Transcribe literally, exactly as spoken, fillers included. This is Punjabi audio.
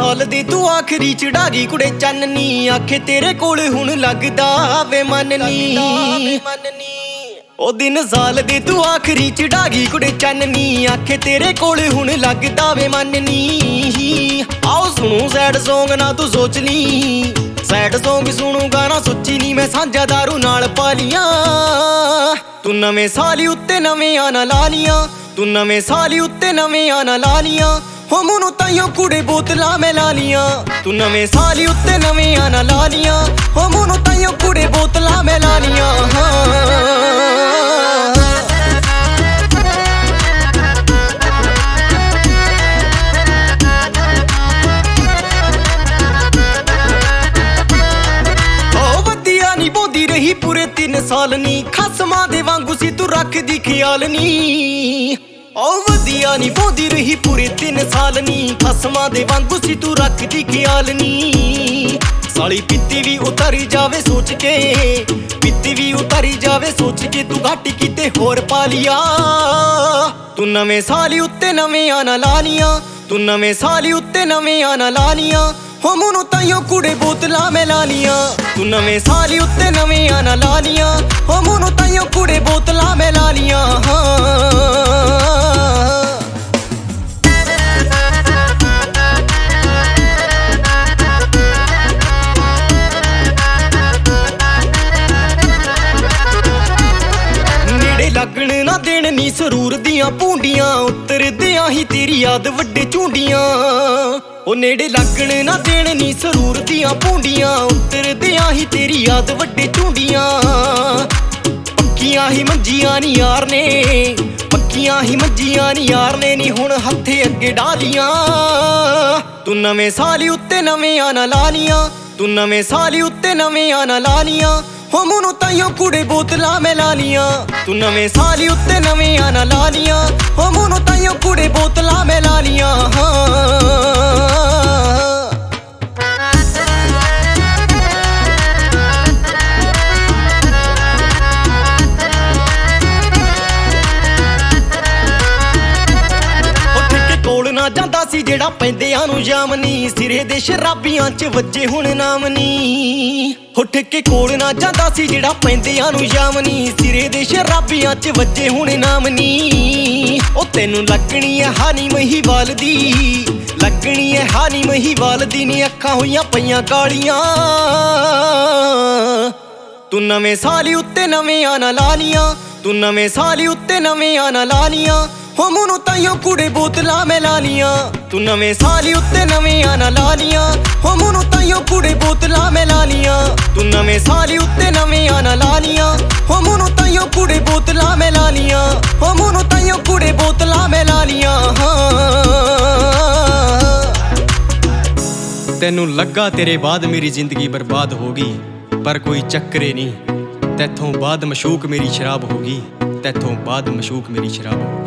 ਸਾਲ ਦੀ ਤੂੰ ਆਖਰੀ ਚੜਾ ਗਈ ਕੁੜੇ ਚੰਨਨੀ, ਆਖੇ ਤੇਰੇ ਕੋਲ ਹੁਣ ਲੱਗਦਾ ਵੇ ਮਨ ਨੀ। ਉਹ ਦਿਨ ਸਾਲ ਦੀ ਤੂੰ ਆਖਰੀ ਚੜਾ ਗਈ ਕੁੜੇ ਚੰਨਨੀ, ਆਖੇ ਤੇਰੇ ਕੋਲ ਹੁਣ ਲੱਗਦਾ ਵੇ ਮਨ ਨੀ। ਆਓ ਸੁਣੂ ਸੈਡ ਸੌਂਗ ਨਾ ਤੂੰ ਸੋਚ ਲੀ, ਸੈਡ ਸੌਂਗ ਸੁਣੂਗਾ ਨਾ ਸੋਚੀ ਨੀ, ਮੈਂ ਸਾਂਝਾ ਦਾਰੂ ਨਾਲ ਪਾ ਲੀਆਂ। ਤੂੰ ਨਵੇਂ ਸਾਲ ਉੱਤੇ ਨਵੀਆਂ ਨਾ ਲਾ ਲੀਆਂ, ਤੂੰ ਨਵੇਂ ਸਾਲ ਉੱਤੇ ਨਵੀਆਂ ਨਾ ਲਾ ਲੀਆਂ। ਹੋ ਮੈਨੂੰ ਤਾਈਓ ਕੁੜੇ ਬੋਤਲਾਂ ਮੈਂ ਲਾ ਲੀਆਂ, ਤੂੰ ਨਵੇਂ ਸਾਲ ਉੱਤੇ ਨਵੀਆਂ ਨਾ ਲਾ ਲੀਆਂ। ਹੋ ਮੈਨੂੰ ਤਾਈਓ ਕੁੜੇ ਬੋਤਲਾਂ ਮੈਂ ਲਾ ਲੀਆਂ। ਰਹੀ ਪੂਰੇ ਤਿੰਨ ਸਾਲ ਨੀ, ਖਸਮਾਂ ਦੇ ਵਾਂਗੂ ਸੀ ਤੂੰ ਰੱਖਦੀ ਖਿਆਲ ਨੀ। ਓ ਵਧੀਆ ਨੀ ਬੋਦੀ ਰਹੀ ਪੂਰੇ ਤਿੰਨ ਸਾਲ ਨੀ, ਖਸਮਾਂ ਦੇ ਵਾਂਗੂ ਸੀ ਤੂੰ ਰੱਖਦੀ ਖਿਆਲ ਨੀ। ਸਾਲੀ ਪੀਤੀ ਵੀ ਉਤਰੀ ਜਾਵੇ ਸੋਚ ਕੇ, ਪੀਤੀ ਵੀ ਉਤਰੀ ਜਾਵੇ ਸੋਚ ਕੇ, ਤੂੰ ਘੱਟ ਕਿਤੇ ਹੋਰ ਪਾ ਲਿਆ। ਤੂੰ ਨਵੇਂ ਸਾਲ ਉੱਤੇ ਨਵੀਆਂ ਨਾ ਲਾ ਲੀਆਂ, ਤੂੰ ਨਵੇਂ ਸਾਲ ਉੱਤੇ ਨਵੀਆਂ ਨਾ ਲਾ ਲੀਆਂ। ਹੋ ਮੈਨੂੰ ਤਾਈਓ ਕੁੜੇ ਬੋਤਲਾਂ ਮੈਂ ਲਾ ਲੀਆਂ, ਤੂੰ ਨਵੇਂ ਸਾਲ ਉੱਤੇ ਨਵੀਆਂ ਨਾ ਲਾ ਲੀਆਂ। ਹੋ ਮੈਨੂੰ ਤਾਈਓ ਕੁੜੇ ਬੋਤਲਾਂ ਮੈਂ ਲਾ ਲੀਆਂ। ਨੇੜੇ ਲੱਗਣ ਨਾ ਦੇਣ ਨੀ ਸਰੂਰ ਦੀਆਂ ਭੂੰਡੀਆਂ, ਉਤਰਦਿਆਂ ਹੀ ਤੇਰੀ ਯਾਦ ਵੱਡੇ ਝੁੰਡੀਆਂ। ਉਹ ਨੇੜੇ ਲੱਗਣ ਨਾ ਦੇਣ ਨੀ ਸਰੂਰ ਦੀਆਂ ਭੂੰਡੀਆਂ, ਉਤਰਦਿਆਂ ਹੀ ਤੇਰੀ ਯਾਦ ਵੱਡੇ ਝੁੰਡੀਆਂ। ਪੱਕੀਆਂ ਹੀ ਮੰਜੀਆਂ ਨੀ ਯਾਰ ਨੇ, ਪੱਕੀਆਂ ਹੀ ਮੰਜੀਆਂ ਨੀ ਯਾਰ ਨੇ ਨੀ, ਹੁਣ ਹੱਥੇ ਅੱਗੇ ਡਾਲੀਆਂ। ਤੂੰ ਨਵੇਂ ਸਾਲ ਉੱਤੇ ਨਵੀਆਂ ਨਾ ਲਾ ਲੀਆਂ, ਤੂੰ ਨਵੇਂ ਸਾਲ ਉੱਤੇ ਨਵੀਆਂ ਨਾ ਲਾ ਲੀਆਂ। ਹੋ ਮੈਨੂੰ ਤਾਈਓ ਕੁੜੇ ਬੋਤਲਾਂ ਮੈਂ ਲਾ ਲੀਆਂ, ਤੂੰ ਨਵੇਂ ਸਾਲ ਉੱਤੇ ਨਵੀਆਂ ਨਾ ਲਾ ਲੀਆਂ। ਹੋ ਮੈਨੂੰ ਤਾਈਓ ਕੁੜੇ ਬੋਤਲਾਂ ਮੈਂ ਲਾ ਲੀਆਂ। ਜਾਂਦਾ ਸੀ ਜਿਹੜਾ ਪੈਂਦਿਆਂ ਨੂੰ ਜਾਮਨੀ, ਸਿਰੇ ਦੇ ਸ਼ਰਾਬੀਆਂ ਚ ਵੱਜੇ ਹੁਣ ਨਾਮ ਨੀ। ਉੱਠ ਕੇ ਕੋਲ ਨਾ ਜਾਂਦਾ ਸੀ ਜਿਹੜਾ ਪੈਂਦਿਆਂ ਨੂੰ ਜਾਮਨੀ, ਸਿਰੇ ਦੇ ਸ਼ਰਾਬੀਆਂ ਚ ਵੱਜੇ ਹੁਣ ਨਾਮ ਨੀ। ਉਹ ਤੈਨੂੰ ਲੱਗਣੀ ਐ ਹਾਨੀ ਮਹੀਵਾਲ ਦੀ, ਲੱਗਣੀ ਐ ਹਾਨੀ ਮਹੀਵਾਲ ਦੀ ਨੀ, ਅੱਖਾਂ ਹੋਈਆਂ ਪਈਆਂ ਕਾਲੀਆਂ। ਤੂੰ ਨਵੇਂ ਸਾਲ ਉੱਤੇ ਨਵੀਆਂ ਨਾ ਲਾ ਲੀਆਂ, ਤੂੰ ਨਵੇਂ ਸਾਲ ਉੱਤੇ ਨਵੀਆਂ ਨਾ ਲਾ ਲੀਆਂ। ਹੋ ਮੈਨੂੰ ਤਾਈਓ ਕੁੜੇ ਬੋਤਲਾਂ ਮੈਂ ਲਾ ਲੀਆਂ, ਤੂੰ ਨਵੇਂ ਸਾਲ ਉੱਤੇ ਨਵੀਆਂ ਨਾ ਲਾ ਲੀਆਂ। ਹੋ ਮੈਨੂੰ ਤਾਈਓ ਕੁੜੇ ਬੋਤਲਾਂ ਮੈਂ ਲਾ ਲੀਆਂ, ਤੂੰ ਨਵੇਂ ਸਾਲ ਉੱਤੇ ਨਵੀਆਂ ਨਾ ਲਾ ਲੀਆਂ। ਹੋ ਮੈਨੂੰ ਤਾਈਓ ਕੁੜੇ ਬੋਤਲਾਂ ਮੈਂ ਲਾ ਲੀਆਂ, ਹੋ ਮੈਨੂੰ ਤਾਈਓ ਕੁੜੇ ਬੋਤਲਾਂ ਮੈਂ ਲਾ ਲੀਆਂ। ਤੈਨੂੰ ਲੱਗਾ ਤੇਰੇ ਬਾਅਦ ਮੇਰੀ ਜ਼ਿੰਦਗੀ ਬਰਬਾਦ ਹੋ ਗਈ, ਪਰ ਕੋਈ ਚੱਕਰੇ ਨਹੀਂ, ਤੈਥੋਂ ਬਾਅਦ ਮਸ਼ੂਕ ਮੇਰੀ ਸ਼ਰਾਬ ਹੋ ਗਈ, ਤੈਥੋਂ ਬਾਅਦ ਮਸ਼ੂਕ ਮੇਰੀ ਸ਼ਰਾਬ ਹੋ ਗਈ।